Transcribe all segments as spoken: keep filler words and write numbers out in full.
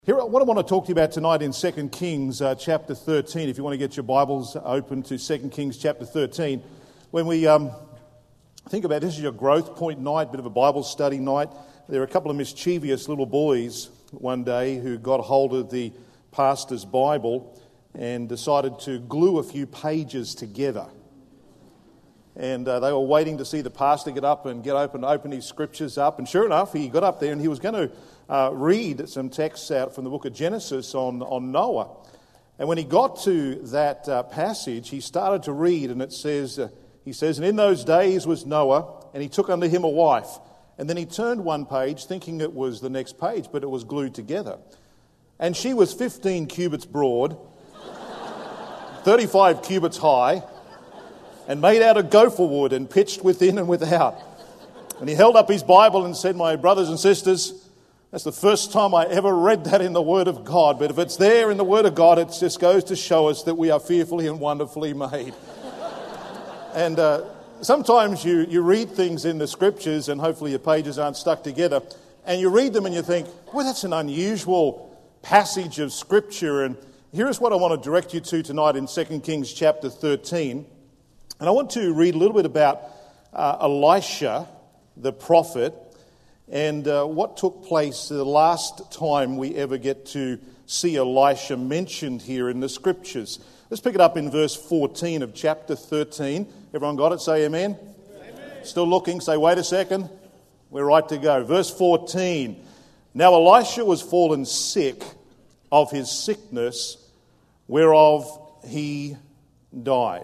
Here, what I want to talk to you about tonight in Second Kings uh, chapter thirteen, if you want to get your Bibles open to Second Kings chapter thirteen, when we um, think about this is your growth point night, bit of a Bible study night, there are a couple of mischievous little boys one day who got hold of the pastor's Bible and decided to glue a few pages together. And uh, they were waiting to see the pastor get up and get open, open his scriptures up. And sure enough, he got up there and he was going to uh, read some texts out from the book of Genesis on, on Noah. And when he got to that uh, passage, he started to read, and it says, uh, he says, "And in those days was Noah, and he took unto him a wife." And then he turned one page, thinking it was the next page, but it was glued together. "And she was fifteen cubits broad, thirty-five cubits high, and made out of gopher wood, and pitched within and without." And he held up his Bible and said, "My brothers and sisters, that's the first time I ever read that in the Word of God. But if it's there in the Word of God, it just goes to show us that we are fearfully and wonderfully made." And uh, sometimes you, you read things in the Scriptures, and hopefully your pages aren't stuck together, and you read them and you think, well, that's an unusual passage of Scripture. And here's what I want to direct you to tonight in Second Kings chapter thirteen. And I want to read a little bit about uh, Elisha, the prophet, and uh, what took place the last time we ever get to see Elisha mentioned here in the Scriptures. Let's pick it up in verse fourteen of chapter thirteen. Everyone got it? Say amen. Amen. Still looking? Say, wait a second. We're right to go. Verse fourteen. "Now Elisha was fallen sick of his sickness, whereof he died.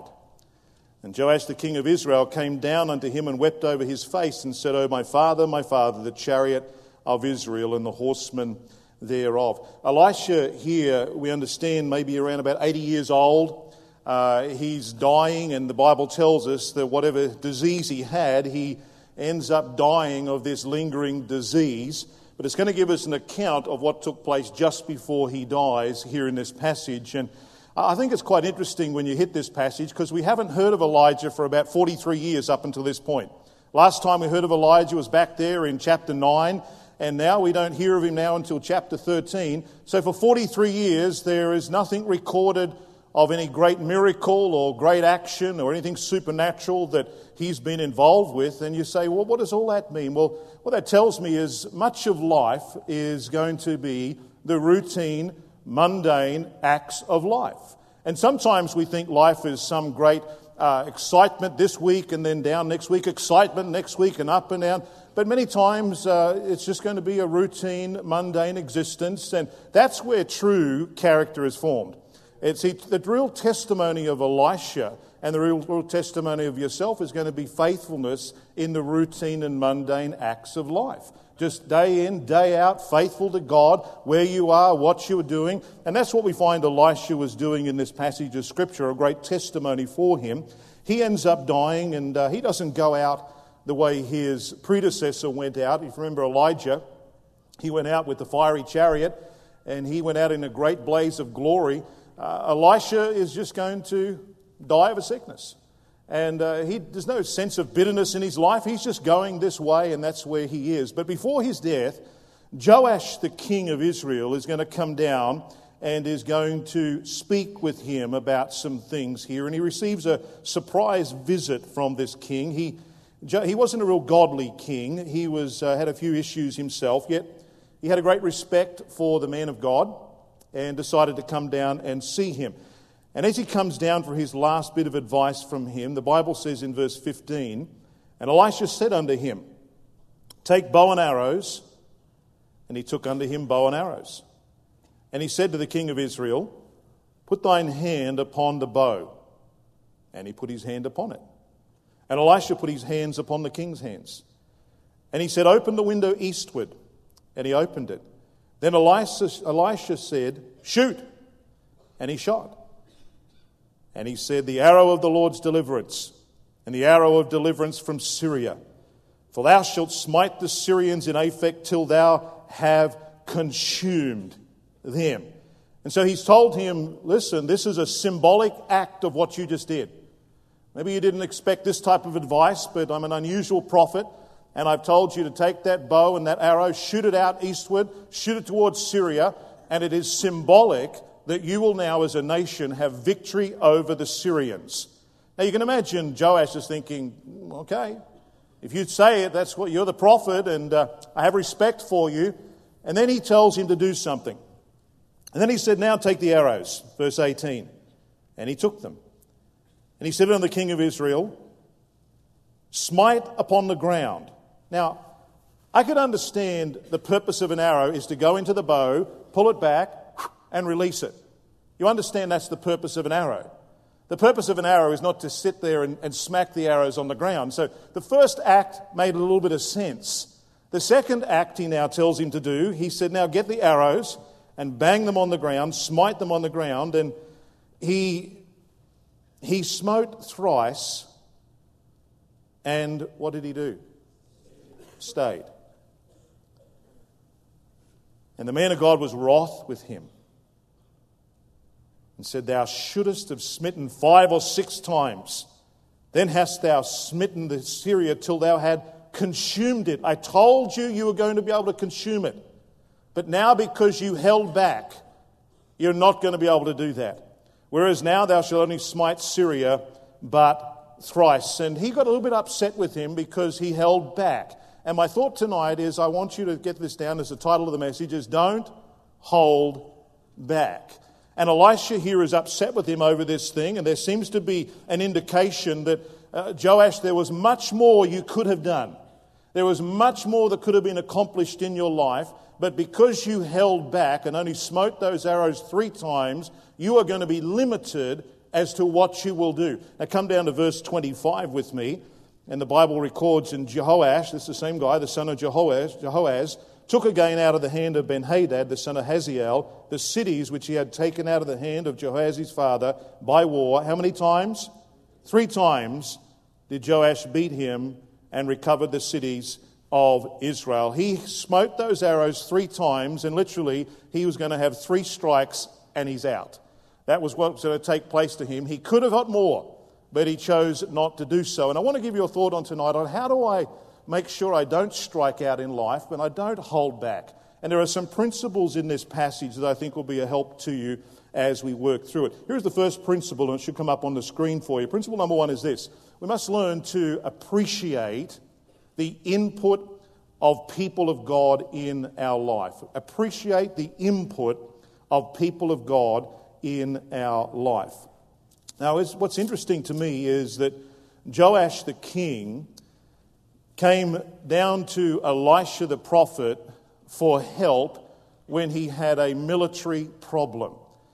And Joash the king of Israel came down unto him and wept over his face and said, O my father, my father, the chariot of Israel and the horsemen thereof." Elisha here, we understand, maybe around about eighty years old. Uh, he's dying, and the Bible tells us that whatever disease he had, he ends up dying of this lingering disease. But it's going to give us an account of what took place just before he dies here in this passage. And I think it's quite interesting when you hit this passage, because we haven't heard of Elijah for about forty-three years up until this point. Last time we heard of Elijah was back there in chapter nine, and now we don't hear of him now until chapter thirteen. So for forty-three years there is nothing recorded of any great miracle or great action or anything supernatural that he's been involved with. And you say, well, what does all that mean? Well, what that tells me is much of life is going to be the routine, mundane acts of life. And sometimes we think life is some great uh, excitement this week and then down next week, excitement next week and up and down. But many times uh, it's just going to be a routine, mundane existence, and that's where true character is formed. It's the real testimony of Elisha and the real, real testimony of yourself is going to be faithfulness in the routine and mundane acts of life. Just day in, day out, faithful to God, where you are, what you are doing. And that's what we find Elisha was doing in this passage of Scripture, a great testimony for him. He ends up dying, and uh, he doesn't go out the way his predecessor went out. If you remember Elijah, he went out with the fiery chariot, and he went out in a great blaze of glory. Uh, Elisha is just going to die of a sickness. And uh, he, there's no sense of bitterness in his life. He's just going this way, and that's where he is. But before his death, Joash, the king of Israel, is going to come down and is going to speak with him about some things here. And he receives a surprise visit from this king. He he wasn't a real godly king. He was uh, had a few issues himself, yet he had a great respect for the man of God and decided to come down and see him. And as he comes down for his last bit of advice from him, the Bible says in verse fifteen, "And Elisha said unto him, Take bow and arrows. And he took unto him bow and arrows. And he said to the king of Israel, Put thine hand upon the bow. And he put his hand upon it. And Elisha put his hands upon the king's hands. And he said, Open the window eastward. And he opened it. Then Elisha, Elisha said, Shoot. And he shot. And he said, The arrow of the Lord's deliverance, and the arrow of deliverance from Syria. For thou shalt smite the Syrians in Aphek till thou have consumed them. And so he's told him, listen, this is a symbolic act of what you just did. Maybe you didn't expect this type of advice, but I'm an unusual prophet, and I've told you to take that bow and that arrow, shoot it out eastward, shoot it towards Syria, and it is symbolic that you will now as a nation have victory over the Syrians. Now you can imagine Joash is thinking, okay, if you say it, that's what you're the prophet, and uh, I have respect for you. And then he tells him to do something. And then he said, now take the arrows, verse eighteen. And he took them. And he said unto the king of Israel, smite upon the ground. Now, I could understand the purpose of an arrow is to go into the bow, pull it back, and release it. You understand that's the purpose of an arrow. The purpose of an arrow is not to sit there and, and smack the arrows on the ground. So the first act made a little bit of sense. The second act he now tells him to do, he said, now get the arrows and bang them on the ground, smite them on the ground. And he, he smote thrice. And what did he do? Stayed. And the man of God was wroth with him and said, thou shouldest have smitten five or six times. Then hast thou smitten the Syria till thou had consumed it. I told you you were going to be able to consume it. But now because you held back, you're not going to be able to do that. Whereas now thou shalt only smite Syria but thrice. And he got a little bit upset with him because he held back. And my thought tonight is, I want you to get this down as the title of the message, is don't hold back. And Elisha here is upset with him over this thing, and there seems to be an indication that, uh, Joash, there was much more you could have done. There was much more that could have been accomplished in your life, but because you held back and only smote those arrows three times, you are going to be limited as to what you will do. Now come down to verse twenty-five with me, and the Bible records, in Jehoash, this is the same guy, the son of Jehoaz, Jehoaz, took again out of the hand of Ben-Hadad, the son of Hazael, the cities which he had taken out of the hand of Jehoaz his father by war. How many times? Three times did Joash beat him and recovered the cities of Israel. He smote those arrows three times, and literally he was going to have three strikes and he's out. That was what was going to take place to him. He could have got more, but he chose not to do so. And I want to give you a thought on tonight on how do I make sure I don't strike out in life, but I don't hold back. And there are some principles in this passage that I think will be a help to you as we work through it. Here's the first principle, and it should come up on the screen for you. Principle number one is this. We must learn to appreciate the input of people of God in our life. Appreciate the input of people of God in our life. Now, what's interesting to me is that Joash the king came down to Elisha the prophet for help when he had a military problem.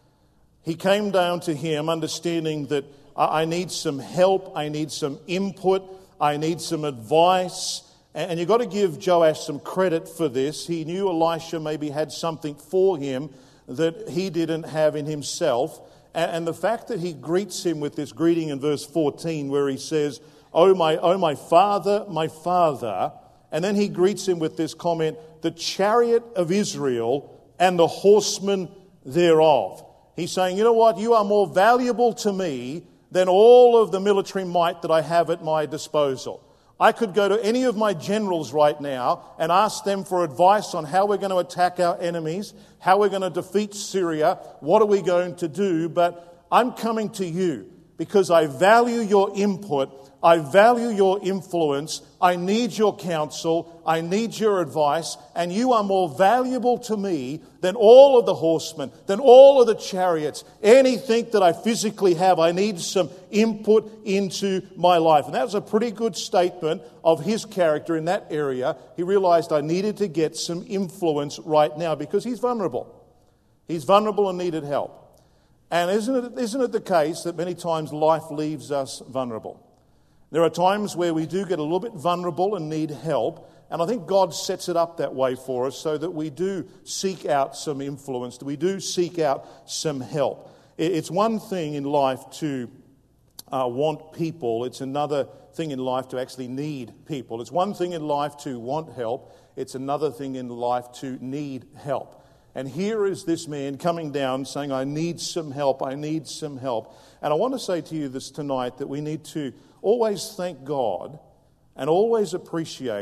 He came down to him understanding that I need some help, I need some input, I need some advice. And you've got to give Joash some credit for this. He knew Elisha maybe had something for him that he didn't have in himself. And the fact that he greets him with this greeting in verse fourteen where he says, Oh my, oh my father, my father. And then he greets him with this comment, the chariot of Israel and the horsemen thereof. He's saying, you know what, you are more valuable to me than all of the military might that I have at my disposal. I could go to any of my generals right now and ask them for advice on how we're going to attack our enemies, how we're going to defeat Syria, what are we going to do, but I'm coming to you because I value your input, I value your influence, I need your counsel, I need your advice, and you are more valuable to me than all of the horsemen, than all of the chariots, anything that I physically have. I need some input into my life. And that was a pretty good statement of his character in that area. He realized I needed to get some influence right now because he's vulnerable. He's vulnerable and needed help. And isn't it, isn't it the case that many times life leaves us vulnerable? There are times where we do get a little bit vulnerable and need help, and I think God sets it up that way for us so that we do seek out some influence, that we do seek out some help. It's one thing in life to uh, want people, it's another thing in life to actually need people. It's one thing in life to want help, it's another thing in life to need help. And here is this man coming down saying, I need some help, I need some help. And I want to say to you this tonight that we need to always thank God and always appreciate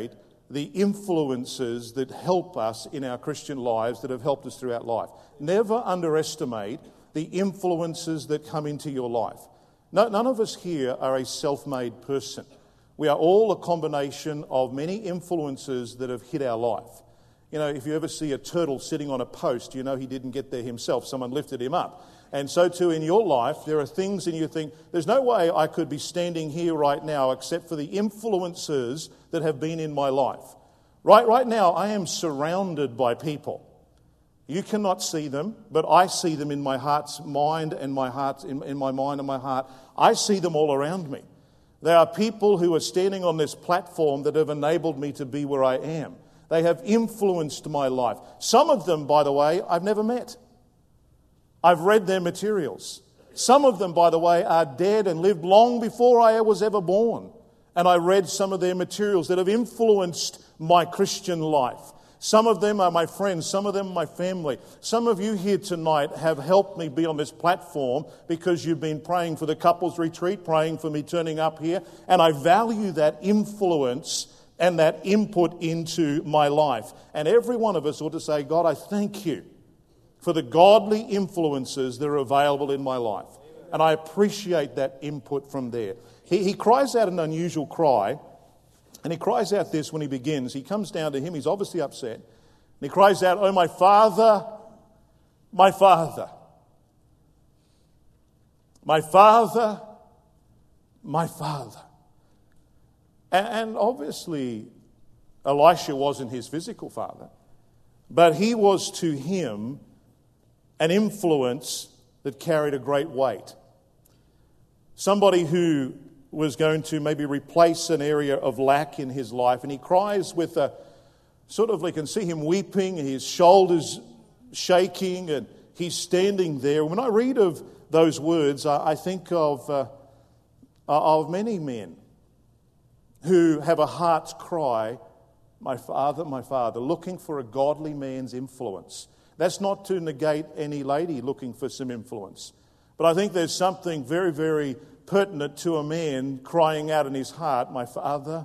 the influences that help us in our Christian lives, that have helped us throughout life. Never underestimate the influences that come into your life. No, none of us here are a self-made person. We are all a combination of many influences that have hit our life. You know, if you ever see a turtle sitting on a post, you know he didn't get there himself. Someone lifted him up. And so too in your life, there are things and you think, there's no way I could be standing here right now except for the influences that have been in my life. Right, right now, I am surrounded by people. You cannot see them, but I see them in my heart's mind and my heart, in, in my mind and my heart. I see them all around me. There are people who are standing on this platform that have enabled me to be where I am. They have influenced my life. Some of them, by the way, I've never met. I've read their materials. Some of them, by the way, are dead and lived long before I was ever born. And I read some of their materials that have influenced my Christian life. Some of them are my friends. Some of them are my family. Some of you here tonight have helped me be on this platform because you've been praying for the couples retreat, praying for me turning up here. And I value that influence and that input into my life. And every one of us ought to say, God, I thank you for the godly influences that are available in my life. And I appreciate that input from there. He, he cries out an unusual cry, and he cries out this when he begins. He comes down to him, he's obviously upset, and he cries out, "Oh, my Father, my Father, my Father, my Father." And obviously, Elisha wasn't his physical father, but he was to him an influence that carried a great weight. Somebody who was going to maybe replace an area of lack in his life. And he cries with a sort of, you can see him weeping, his shoulders shaking, and he's standing there. When I read of those words, I think of, uh, of many men who have a heart's cry, "My Father, my Father," looking for a godly man's influence. That's not to negate any lady looking for some influence. But I think there's something very, very pertinent to a man crying out in his heart, "My Father,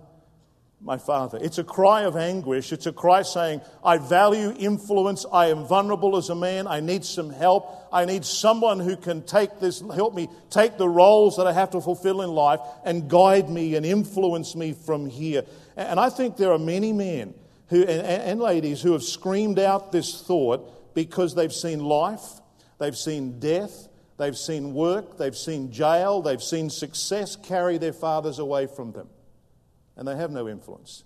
my Father." It's a cry of anguish. It's a cry saying, I value influence. I am vulnerable as a man. I need some help. I need someone who can take this, help me take the roles that I have to fulfill in life and guide me and influence me from here. And I think there are many men who and, and ladies who have screamed out this thought because they've seen life, they've seen death, they've seen work, they've seen jail, they've seen success carry their fathers away from them. And they have no influence.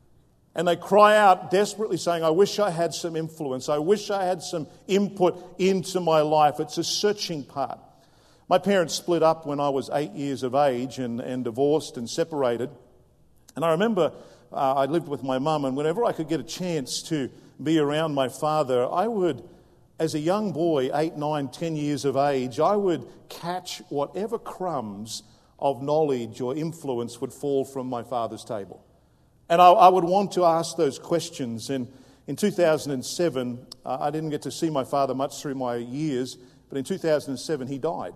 And they cry out desperately saying, I wish I had some influence. I wish I had some input into my life. It's a searching part. My parents split up when I was eight years of age and, and divorced and separated. And I remember uh, I lived with my mum, and whenever I could get a chance to be around my father, I would, as a young boy, eight, nine, ten years of age, I would catch whatever crumbs of knowledge or influence would fall from my father's table. And I, I would want to ask those questions. And in two thousand seven, uh, I didn't get to see my father much through my years, but in two thousand seven he died.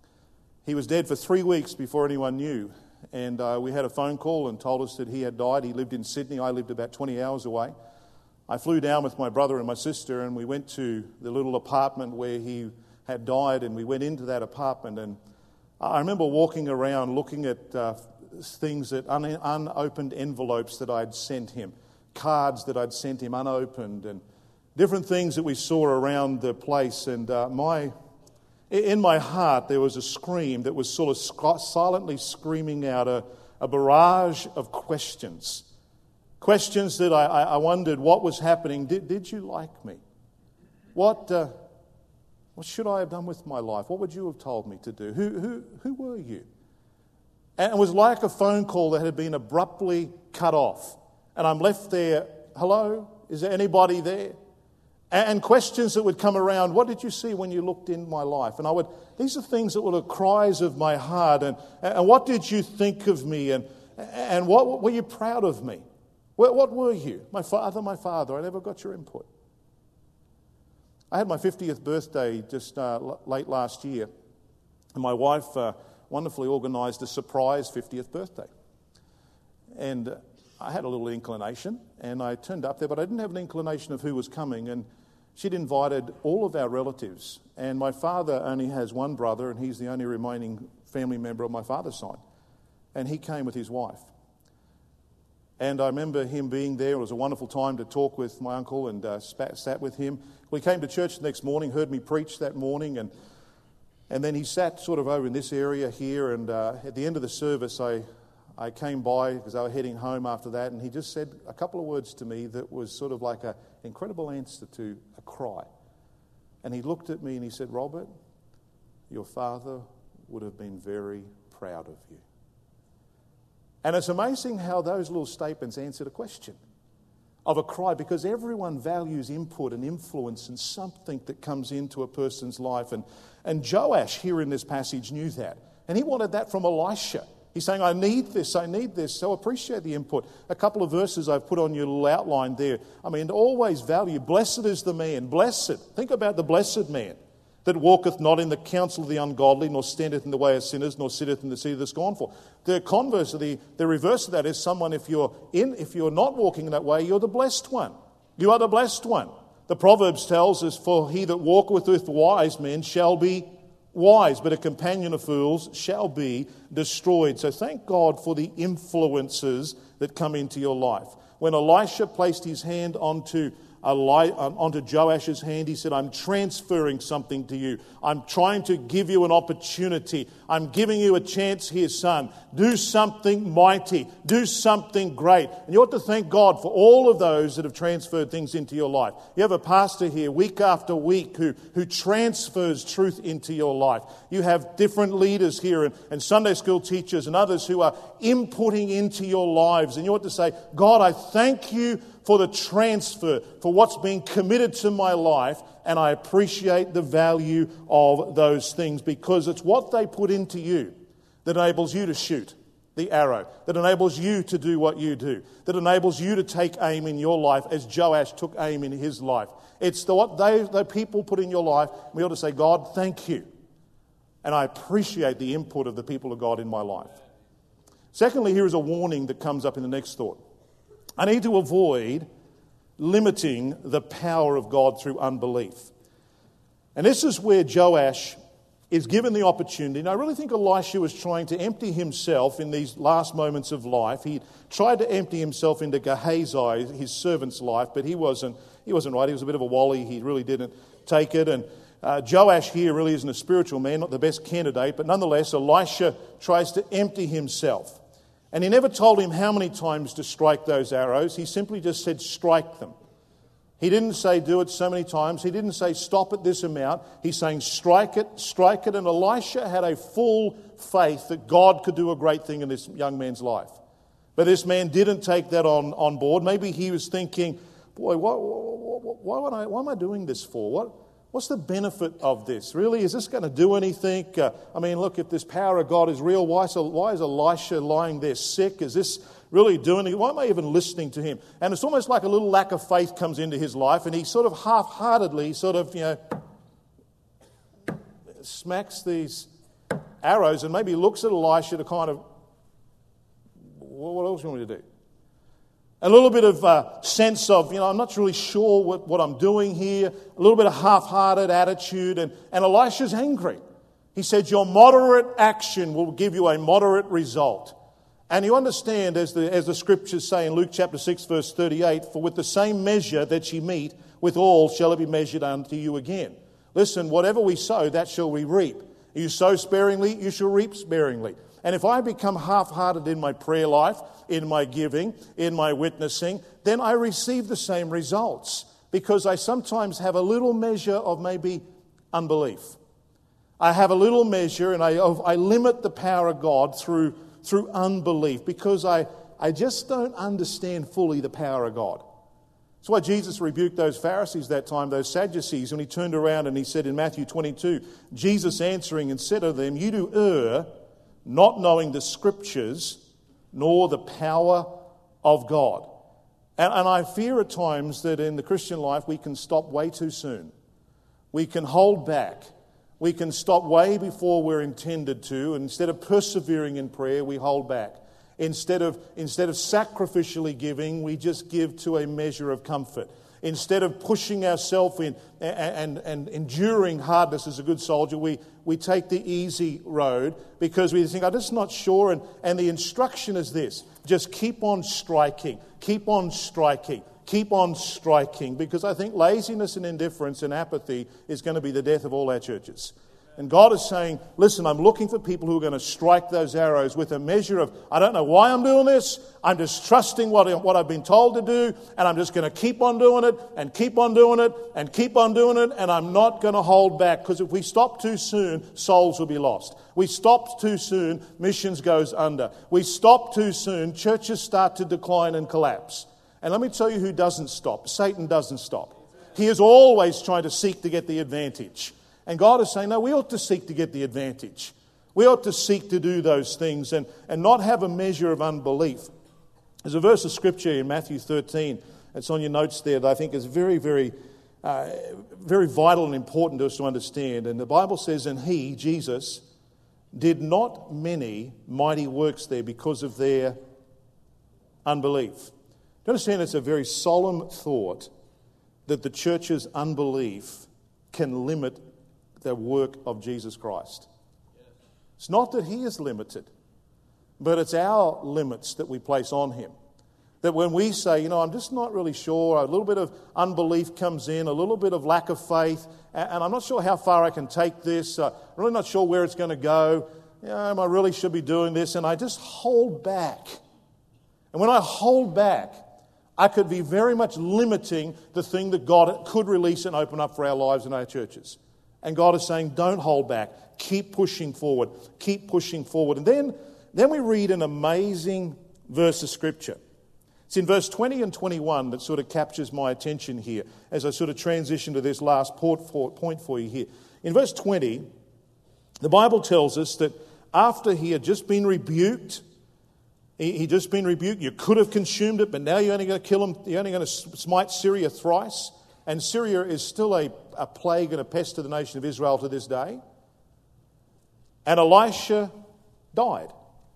He was dead for three weeks before anyone knew. And uh, we had a phone call and told us that he had died. He lived in Sydney. I lived about twenty hours away. I flew down with my brother and my sister, and we went to the little apartment where he had died, and we went into that apartment. And I remember walking around looking at uh, things that un- unopened envelopes that I'd sent him, cards that I'd sent him unopened, and different things that we saw around the place. And uh, my, in my heart, there was a scream that was sort of sc- silently screaming out a, a barrage of questions. Questions that I, I wondered what was happening. Did, did you like me? What... Uh, What should I have done with my life? What would you have told me to do? Who, who, who were you? And it was like a phone call that had been abruptly cut off. And I'm left there, hello, is there anybody there? And questions that would come around, what did you see when you looked in my life? And I would, these are things that were the cries of my heart. And, and what did you think of me? And, and what were you proud of me? What, what were you? My father, my father, I never got your input. I had my fiftieth birthday just uh, l- late last year, and my wife uh, wonderfully organised a surprise fiftieth birthday. And uh, I had a little inclination, and I turned up there, but I didn't have an inclination of who was coming. And she'd invited all of our relatives. And my father only has one brother, and he's the only remaining family member of my father's side. And he came with his wife. And I remember him being there. It was a wonderful time to talk with my uncle and uh, spat, sat with him. We came to church the next morning, heard me preach that morning, and and then he sat sort of over in this area here. And uh, at the end of the service, I, I came by because I was heading home after that, and he just said a couple of words to me that was sort of like an incredible answer to a cry. And he looked at me and he said, "Robert, your father would have been very proud of you." And it's amazing how those little statements answered a question of a cry, because everyone values input and influence and something that comes into a person's life. And, and Joash here in this passage knew that. And he wanted that from Elisha. He's saying, I need this, I need this. So appreciate the input. A couple of verses I've put on your little outline there. I mean, always value, blessed is the man, blessed. Think about the blessed man that walketh not in the counsel of the ungodly, nor standeth in the way of sinners, nor sitteth in the seat of the scornful. The converse of the, the reverse of that is someone, if you're in, if you're not walking in that way, you're the blessed one. You are the blessed one. The Proverbs tells us, for he that walketh with wise men shall be wise, but a companion of fools shall be destroyed. So thank God for the influences that come into your life. When Elisha placed his hand onto onto Joash's hand, he said, I'm transferring something to you. I'm trying to give you an opportunity. I'm giving you a chance here, son. Do something mighty. Do something great. And you ought to thank God for all of those that have transferred things into your life. You have a pastor here week after week who, who transfers truth into your life. You have different leaders here and, and Sunday school teachers and others who are inputting into your lives. And you ought to say, God, I thank you for the transfer, for what's being committed to my life, and I appreciate the value of those things, because it's what they put into you that enables you to shoot the arrow, that enables you to do what you do, that enables you to take aim in your life as Joash took aim in his life. It's the, what they, the people put in your life. We ought to say, God, thank you. And I appreciate the input of the people of God in my life. Secondly, here is a warning that comes up in the next thought. I need to avoid limiting the power of God through unbelief. And this is where Joash is given the opportunity. And I really think Elisha was trying to empty himself in these last moments of life. He tried to empty himself into Gehazi, his servant's life, but he wasn't, he wasn't right. He was a bit of a wally. He really didn't take it. And uh, Joash here really isn't a spiritual man, not the best candidate, but nonetheless, Elisha tries to empty himself. And he never told him how many times to strike those arrows. He simply just said, strike them. He didn't say do it so many times. He didn't say stop at this amount. He's saying strike it, strike it. And Elisha had a full faith that God could do a great thing in this young man's life. But this man didn't take that on, on board. Maybe he was thinking, boy, what, what, why, would I, why am I doing this for? What? What's the benefit of this? Really, is this going to do anything? Uh, I mean, look, if this power of God is real, why, so, why is Elisha lying there sick? Is this really doing it? Why am I even listening to him? And it's almost like a little lack of faith comes into his life, and he sort of half-heartedly sort of, you know, smacks these arrows and maybe looks at Elisha to kind of, what else do you want me to do? A little bit of a sense of, you know, I'm not really sure what, what I'm doing here. A little bit of half-hearted attitude. And, and Elisha's angry. He said, your moderate action will give you a moderate result. And you understand, as the, as the scriptures say in Luke chapter six, verse thirty-eight, for with the same measure that ye meet, withal shall it be measured unto you again. Listen, whatever we sow, that shall we reap. You sow sparingly, you shall reap sparingly. And if I become half-hearted in my prayer life, in my giving, in my witnessing, then I receive the same results, because I sometimes have a little measure of maybe unbelief. I have a little measure, and I, I limit the power of God through, through unbelief, because I, I just don't understand fully the power of God. That's why Jesus rebuked those Pharisees that time, those Sadducees, when he turned around and he said in Matthew twenty-two, Jesus answering and said to them, you do err, not knowing the Scriptures, nor the power of God. And, and I fear at times that in the Christian life we can stop way too soon. We can hold back. We can stop way before we're intended to. And instead of persevering in prayer, we hold back. Instead of, instead of sacrificially giving, we just give to a measure of comfort. Instead of pushing ourselves in and, and, and enduring hardness as a good soldier, we, we take the easy road because we think, I'm just not sure. And, and the instruction is this: just keep on striking, keep on striking, keep on striking. Because I think laziness and indifference and apathy is going to be the death of all our churches. And God is saying, listen, I'm looking for people who are going to strike those arrows with a measure of, I don't know why I'm doing this. I'm just trusting what, what I've been told to do. And I'm just going to keep on doing it and keep on doing it and keep on doing it. And I'm not going to hold back, because if we stop too soon, souls will be lost. We stop too soon, missions goes under. We stop too soon, churches start to decline and collapse. And let me tell you who doesn't stop. Satan doesn't stop. He is always trying to seek to get the advantage. And God is saying, no, we ought to seek to get the advantage. We ought to seek to do those things and, and not have a measure of unbelief. There's a verse of Scripture in Matthew thirteen, it's on your notes there, that I think is very, very, uh, very vital and important to us to understand. And the Bible says, and he, Jesus, did not many mighty works there because of their unbelief. Do you understand it's a very solemn thought that the church's unbelief can limit the work of Jesus Christ? It's not that he is limited, but it's our limits that we place on him. That when we say, you know, I'm just not really sure, a little bit of unbelief comes in, a little bit of lack of faith, and I'm not sure how far I can take this, uh, I'm really not sure where it's going to go, you know, I really should be doing this, and I just hold back. And when I hold back, I could be very much limiting the thing that God could release and open up for our lives and our churches. And God is saying, don't hold back. Keep pushing forward. Keep pushing forward. And then, then we read an amazing verse of Scripture. It's in verse twenty and twenty-one that sort of captures my attention here as I sort of transition to this last point for you here. In verse twenty, the Bible tells us that after he had just been rebuked, he, he just been rebuked, you could have consumed it, but now you're only going to kill him, you're only going to smite Syria thrice. And Syria is still a, a plague and a pest to the nation of Israel to this day. And Elisha died.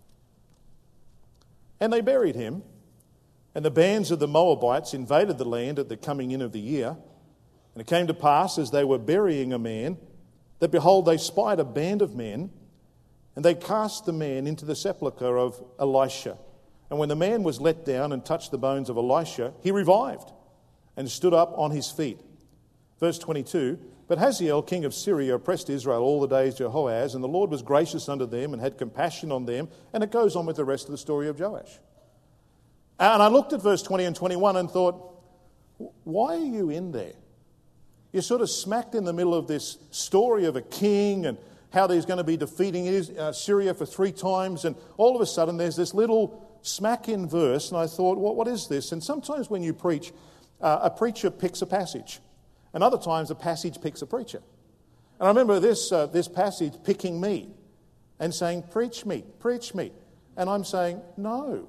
And they buried him. And the bands of the Moabites invaded the land at the coming in of the year. And it came to pass, as they were burying a man, that behold, they spied a band of men, and they cast the man into the sepulchre of Elisha. And when the man was let down and touched the bones of Elisha, he revived and stood up on his feet. Verse twenty-two, but Hazael, king of Syria, oppressed Israel all the days of Jehoahaz, and the Lord was gracious unto them and had compassion on them. And it goes on with the rest of the story of Joash. And I looked at verse twenty and twenty-one and thought, why are you in there? You're sort of smacked in the middle of this story of a king and how he's going to be defeating Syria for three times. And all of a sudden there's this little smack in verse. And I thought, what, what is this? And sometimes when you preach, uh, a preacher picks a passage. And other times a passage picks a preacher. And I remember this, uh, this passage picking me and saying, preach me, preach me. And I'm saying, no.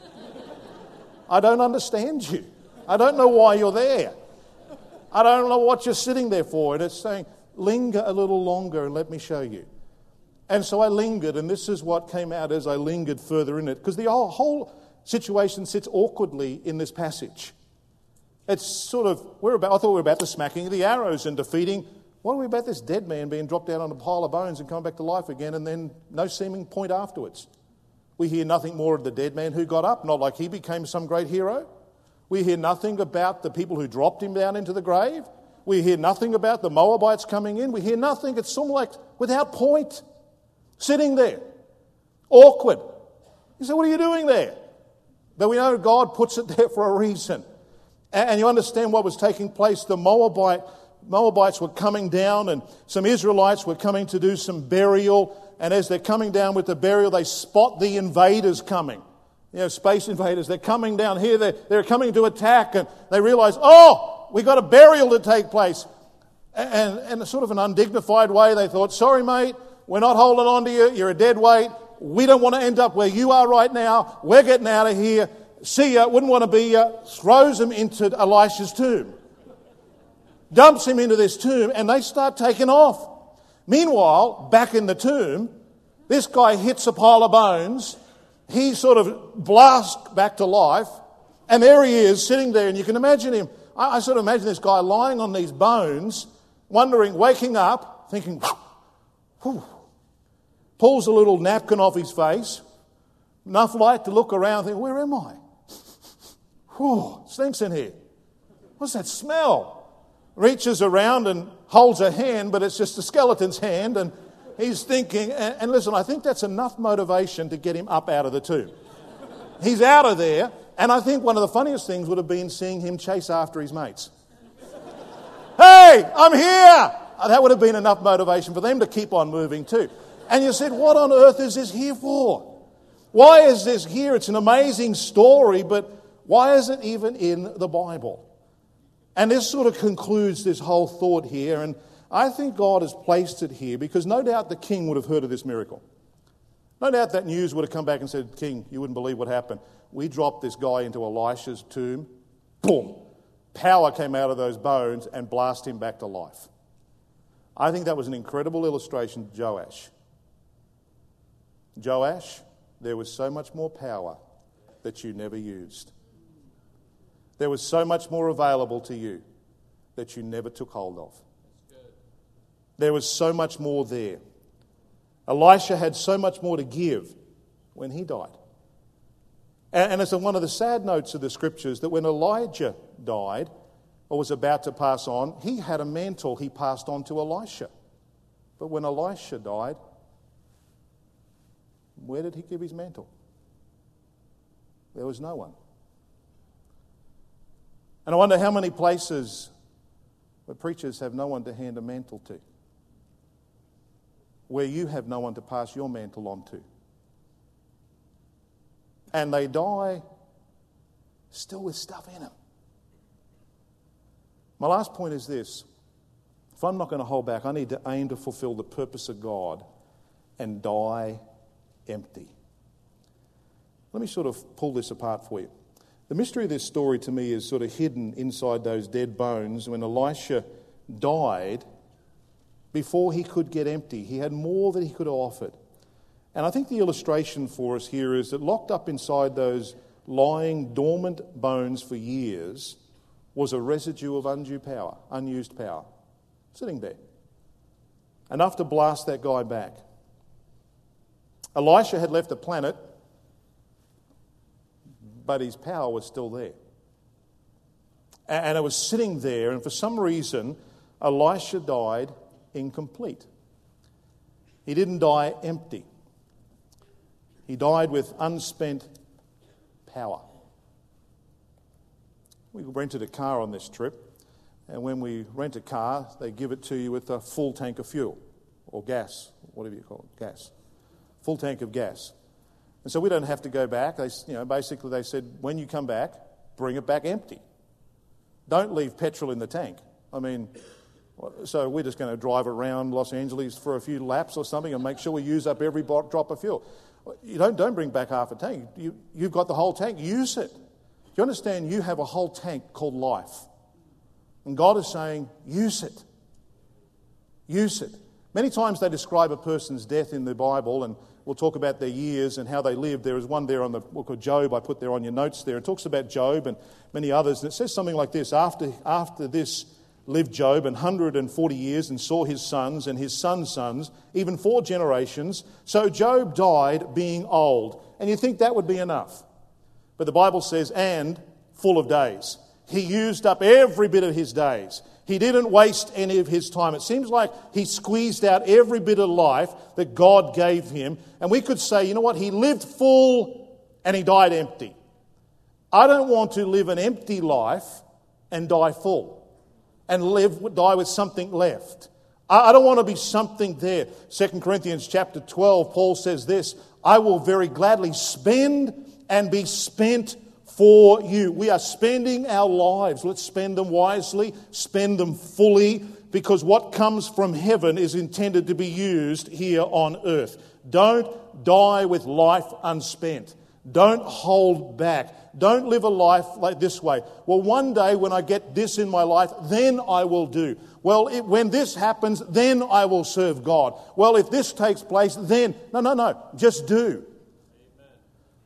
I don't understand you. I don't know why you're there. I don't know what you're sitting there for. And it's saying, linger a little longer and let me show you. And so I lingered, and this is what came out as I lingered further in it. Because the whole, whole situation sits awkwardly in this passage. It's sort of, we're about, I thought we were about the smacking of the arrows and defeating. What are we about this dead man being dropped out on a pile of bones and coming back to life again, and then no seeming point afterwards? We hear nothing more of the dead man who got up, not like he became some great hero. We hear nothing about the people who dropped him down into the grave. We hear nothing about the Moabites coming in. We hear nothing. It's sort of like without point, sitting there, awkward. You say, what are you doing there? But we know God puts it there for a reason. And you understand what was taking place. The Moabite, Moabites were coming down, and some Israelites were coming to do some burial. And as they're coming down with the burial, they spot the invaders coming. You know, space invaders. They're coming down here. They're, they're coming to attack. And they realize, oh, we've got a burial to take place. And, and in sort of an undignified way, they thought, sorry, mate, we're not holding on to you. You're a dead weight. We don't want to end up where you are right now. We're getting out of here. See ya, wouldn't want to be ya. Throws him into Elisha's tomb. Dumps him into this tomb, and they start taking off. Meanwhile, back in the tomb, this guy hits a pile of bones, he sort of blasts back to life, and there he is sitting there, and you can imagine him. I, I sort of imagine this guy lying on these bones, wondering, waking up, thinking, whew, pulls a little napkin off his face, enough light to look around, think, where am I? Whew, stinks in here. What's that smell? Reaches around and holds a hand, but it's just a skeleton's hand, and he's thinking, and, and listen, I think that's enough motivation to get him up out of the tomb. He's out of there, and I think one of the funniest things would have been seeing him chase after his mates. Hey, I'm here! That would have been enough motivation for them to keep on moving too. And you said, what on earth is this here for? Why is this here? It's an amazing story, but why is it even in the Bible? And this sort of concludes this whole thought here, and I think God has placed it here because no doubt the king would have heard of this miracle. No doubt that news would have come back and said, King, you wouldn't believe what happened. We dropped this guy into Elisha's tomb. Boom! Power came out of those bones and blasted him back to life. I think that was an incredible illustration to Joash. Joash, there was so much more power that you never used. There was so much more available to you that you never took hold of. There was so much more there. Elisha had so much more to give when he died. And it's one of the sad notes of the scriptures that when Elijah died or was about to pass on, he had a mantle he passed on to Elisha. But when Elisha died, where did he give his mantle? There was no one. And I wonder how many places where preachers have no one to hand a mantle to, where you have no one to pass your mantle on to. And they die still with stuff in them. My last point is this. If I'm not going to hold back, I need to aim to fulfill the purpose of God and die empty. Let me sort of pull this apart for you. The mystery of this story to me is sort of hidden inside those dead bones. When Elisha died, before he could get empty, he had more that he could have offered. And I think the illustration for us here is that locked up inside those lying dormant bones for years was a residue of undue power, unused power, sitting there. Enough to blast that guy back. Elisha had left the planet, but his power was still there. And it was sitting there, and for some reason, Elisha died incomplete. He didn't die empty. He died with unspent power. We rented a car on this trip, and when we rent a car, they give it to you with a full tank of fuel, or gas, whatever you call it, gas. Full tank of gas. And so we don't have to go back. They, you know, basically they said, when you come back, bring it back empty. Don't leave petrol in the tank. I mean, so we're just going to drive around Los Angeles for a few laps or something and make sure we use up every drop of fuel. You don't, don't bring back half a tank. You, you've got the whole tank. Use it. You understand you have a whole tank called life. And God is saying, use it. Use it. Many times they describe a person's death in the Bible, and we'll talk about their years and how they lived. There is one there on the book of Job, I put there on your notes there. It talks about Job and many others, and it says something like this. After, after this lived Job one hundred forty years and saw his sons and his sons' sons, even four generations. So Job died being old. And you think that would be enough. But the Bible says, and full of days. He used up every bit of his days. He didn't waste any of his time. It seems like he squeezed out every bit of life that God gave him. And we could say, you know what, he lived full and he died empty. I don't want to live an empty life and die full and live, die with something left. I don't want to be something there. Second Corinthians chapter twelve, Paul says this, I will very gladly spend and be spent for you. We are spending our lives. Let's spend them wisely, spend them fully, because what comes from heaven is intended to be used here on earth. Don't die with life unspent. Don't hold back. Don't live a life like this way. Well, one day when I get this in my life, then I will do. Well, it, when this happens, then I will serve God. Well, if this takes place, then... No, no, no. Just do.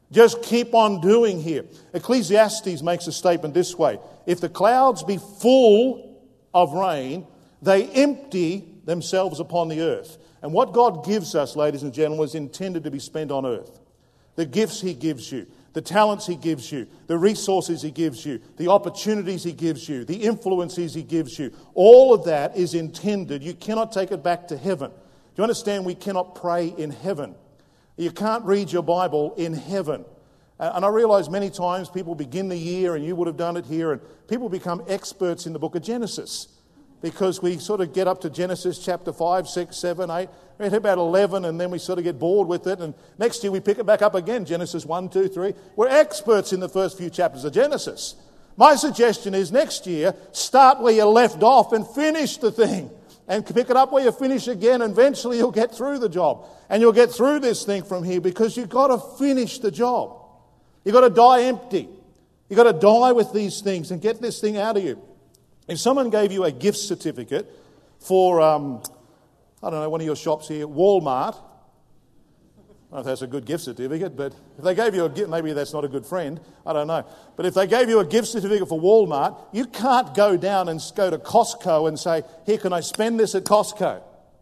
Just keep on doing here. Ecclesiastes makes a statement this way. If the clouds be full of rain, they empty themselves upon the earth. And what God gives us, ladies and gentlemen, is intended to be spent on earth. The gifts He gives you, the talents He gives you, the resources He gives you, the opportunities He gives you, the influences He gives you, all of that is intended. You cannot take it back to heaven. Do you understand? We cannot pray in heaven. You can't read your Bible in heaven. And I realise many times people begin the year, and you would have done it here, and people become experts in the book of Genesis. Because we sort of get up to Genesis chapter five, six, seven, eight, we hit about eleven, and then we sort of get bored with it, and next year we pick it back up again, Genesis one, two, three. We're experts in the first few chapters of Genesis. My suggestion is next year, start where you left off and finish the thing. And pick it up where you finish again, and eventually you'll get through the job. And you'll get through this thing from here, because you've got to finish the job. You've got to die empty. You've got to die with these things and get this thing out of you. If someone gave you a gift certificate for, um, I don't know, one of your shops here, Walmart, I don't know if that's a good gift certificate, but if they gave you a gift, maybe that's not a good friend, I don't know. But if they gave you a gift certificate for Walmart, you can't go down and go to Costco and say, here, can I spend this at Costco?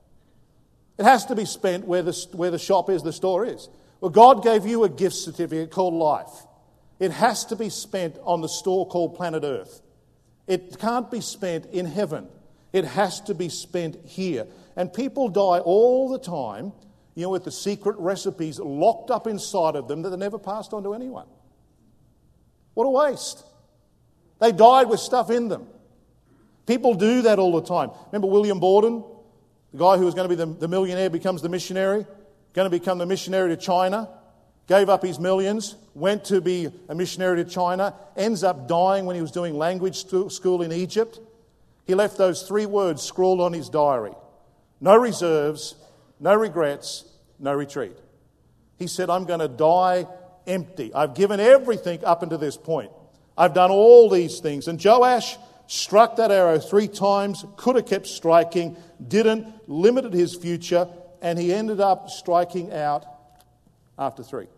It has to be spent where the, where the shop is, the store is. Well, God gave you a gift certificate called life. It has to be spent on the store called planet Earth. It can't be spent in heaven. It has to be spent here. And people die all the time, you know, with the secret recipes locked up inside of them that they never passed on to anyone. What a waste. They died with stuff in them. People do that all the time. Remember William Borden? The guy who was going to be the, the millionaire becomes the missionary, going to become the missionary to China, gave up his millions, went to be a missionary to China, ends up dying when he was doing language school in Egypt. He left those three words scrawled on his diary. No reserves, no regrets, no retreat. He said, I'm going to die empty. I've given everything up until this point. I've done all these things. And Joash struck that arrow three times, could have kept striking, didn't, limited his future, and he ended up striking out after three.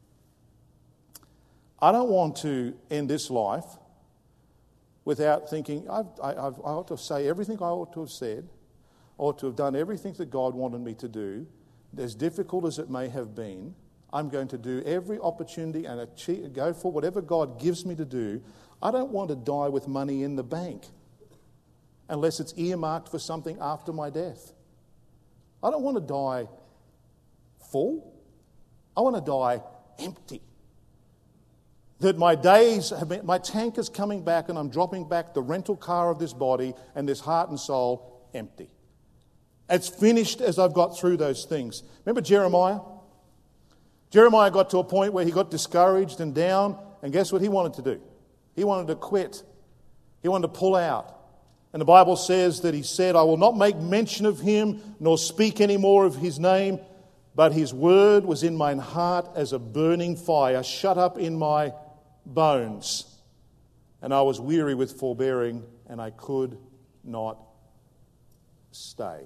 I don't want to end this life without thinking, I've, I, I've, I ought to say everything I ought to have said, I ought to have done everything that God wanted me to do, as difficult as it may have been. I'm going to do every opportunity and achieve, go for whatever God gives me to do. I don't want to die with money in the bank unless it's earmarked for something after my death. I don't want to die full. I want to die empty. That my days have been, my tank is coming back and I'm dropping back the rental car of this body and this heart and soul empty. It's finished as I've got through those things. Remember Jeremiah? Jeremiah got to a point where he got discouraged and down, and guess what he wanted to do? He wanted to quit. He wanted to pull out. And the Bible says that he said, I will not make mention of him, nor speak any more of his name, but his word was in mine heart as a burning fire, shut up in my bones. And I was weary with forbearing, and I could not stay.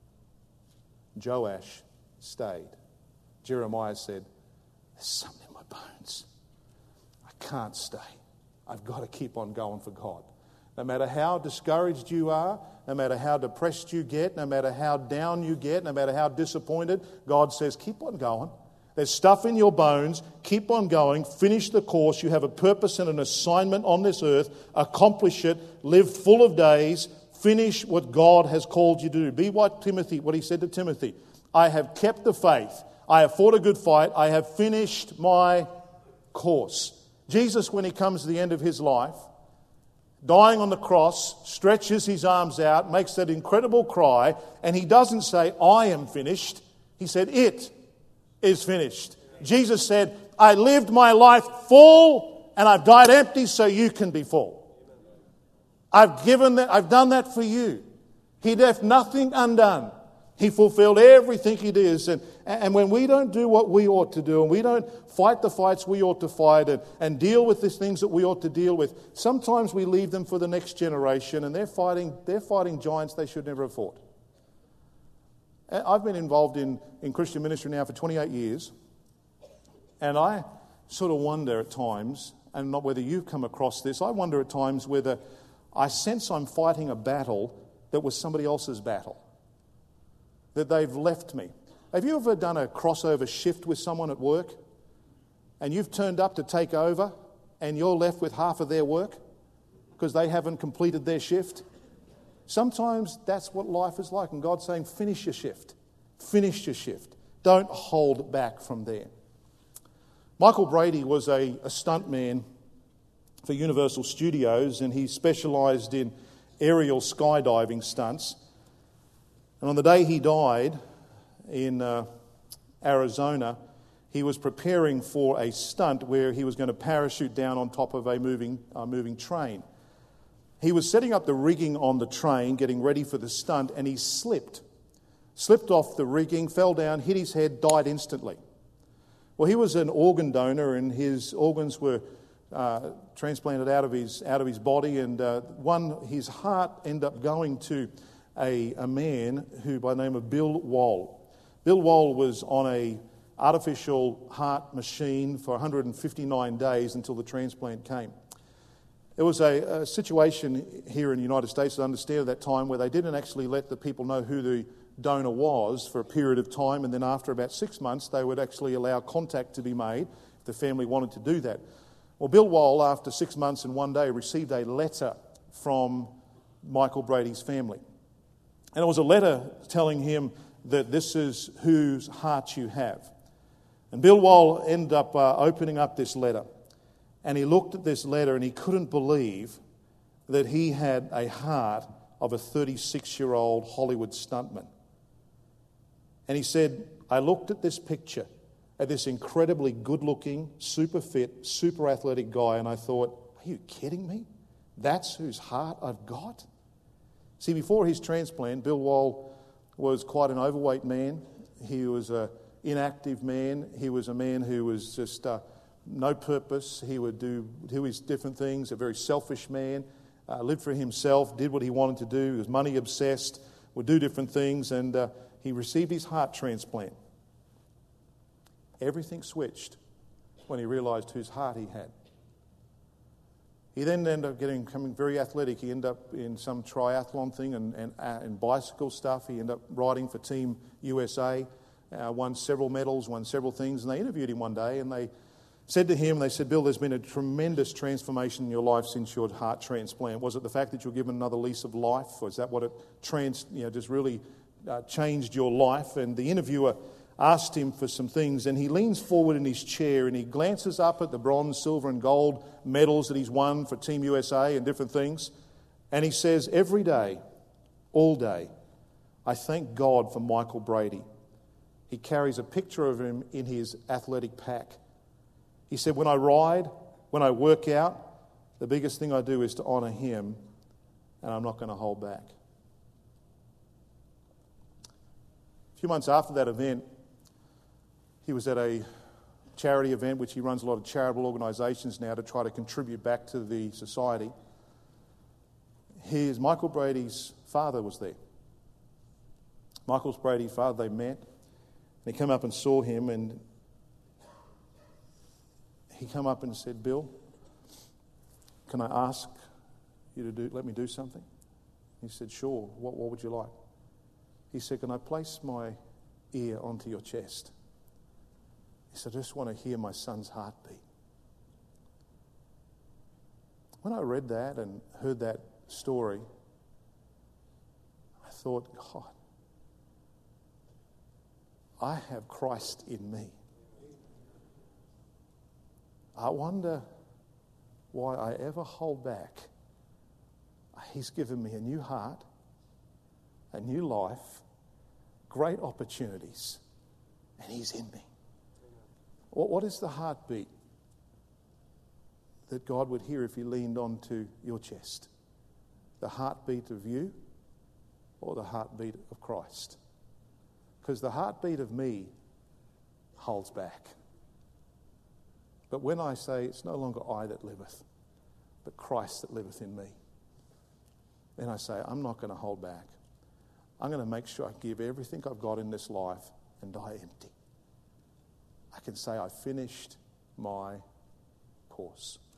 Joash stayed. Jeremiah said, there's something in my bones. I can't stay. I've got to keep on going for God. No matter how discouraged you are, no matter how depressed you get, no matter how down you get, no matter how disappointed, God says, keep on going. There's stuff in your bones. Keep on going. Finish the course. You have a purpose and an assignment on this earth. Accomplish it. Live full of days. Finish what God has called you to do. Be what Timothy, what he said to Timothy. I have kept the faith. I have fought a good fight. I have finished my course. Jesus, when he comes to the end of his life, dying on the cross, stretches his arms out, makes that incredible cry, and he doesn't say, I am finished. He said, it is finished. Jesus said, I lived my life full and I've died empty so you can be full. I've given that, I've done that for you. He left nothing undone. He fulfilled everything he did. And, and when we don't do what we ought to do, and we don't fight the fights we ought to fight, and, and deal with the things that we ought to deal with, sometimes we leave them for the next generation, and they're fighting, they're fighting giants they should never have fought. I've been involved in, in Christian ministry now for twenty-eight years, and I sort of wonder at times, and not whether you've come across this, I wonder at times whether I sense I'm fighting a battle that was somebody else's battle, that they've left me. Have you ever done a crossover shift with someone at work, and you've turned up to take over, and you're left with half of their work because they haven't completed their shift? Sometimes that's what life is like, and God's saying, finish your shift. Finish your shift. Don't hold back from there. Michael Brady was a, a stuntman for Universal Studios, and he specialised in aerial skydiving stunts. And on the day he died in uh, Arizona, he was preparing for a stunt where he was going to parachute down on top of a moving, uh, moving train. He was setting up the rigging on the train, getting ready for the stunt, and he slipped. Slipped off the rigging, fell down, hit his head, died instantly. Well, he was an organ donor, and his organs were uh, transplanted out of his out of his body, and uh, one his heart ended up going to a, a man who by the name of Bill Wohl. Bill Wohl was on a artificial heart machine for one hundred fifty-nine days until the transplant came. There was a, a situation here in the United States, I understand, at that time where they didn't actually let the people know who the donor was for a period of time, and then after about six months they would actually allow contact to be made if the family wanted to do that. Well, Bill Wohl, after six months and one day, received a letter from Michael Brady's family. And it was a letter telling him that this is whose heart you have. And Bill Wohl ended up uh, opening up this letter, and he looked at this letter and he couldn't believe that he had a heart of a thirty-six-year-old Hollywood stuntman. And he said, I looked at this picture, at this incredibly good-looking, super fit, super athletic guy, and I thought, are you kidding me? That's whose heart I've got? See, before his transplant, Bill Wohl was quite an overweight man. He was an inactive man. He was a man who was just uh, no purpose. He would do, do his different things, a very selfish man, uh, lived for himself, did what he wanted to do. He was money obsessed, would do different things, and uh, he received his heart transplant. Everything switched when he realized whose heart he had. He then ended up getting becoming very athletic. He ended up in some triathlon thing and, and, uh, and bicycle stuff. He ended up riding for Team U S A, uh, won several medals, won several things. And they interviewed him one day, and they said to him, they said, Bill, there's been a tremendous transformation in your life since your heart transplant. Was it the fact that you were given another lease of life? Or is that what it trans, you know, just really uh, changed your life? And the interviewer asked him for some things, and he leans forward in his chair and he glances up at the bronze, silver and gold medals that he's won for Team U S A and different things, and he says, every day, all day, I thank God for Michael Brady. He carries a picture of him in his athletic pack. He said, when I ride, when I work out, the biggest thing I do is to honour him, and I'm not going to hold back. A few months after that event, he was at a charity event, which he runs a lot of charitable organisations now to try to contribute back to the society. His, Michael Brady's father was there. Michael Brady's father, they met. And he came up and saw him, and he came up and said, Bill, can I ask you to do, let me do something? He said, sure. What, what would you like? He said, can I place my ear onto your chest? He said, I just want to hear my son's heartbeat. When I read that and heard that story, I thought, God, I have Christ in me. I wonder why I ever hold back. He's given me a new heart, a new life, great opportunities, and He's in me. What is the heartbeat that God would hear if He leaned onto your chest? The heartbeat of you or the heartbeat of Christ? Because the heartbeat of me holds back. But when I say it's no longer I that liveth, but Christ that liveth in me, then I say I'm not going to hold back. I'm going to make sure I give everything I've got in this life and die empty. I can say I finished my course.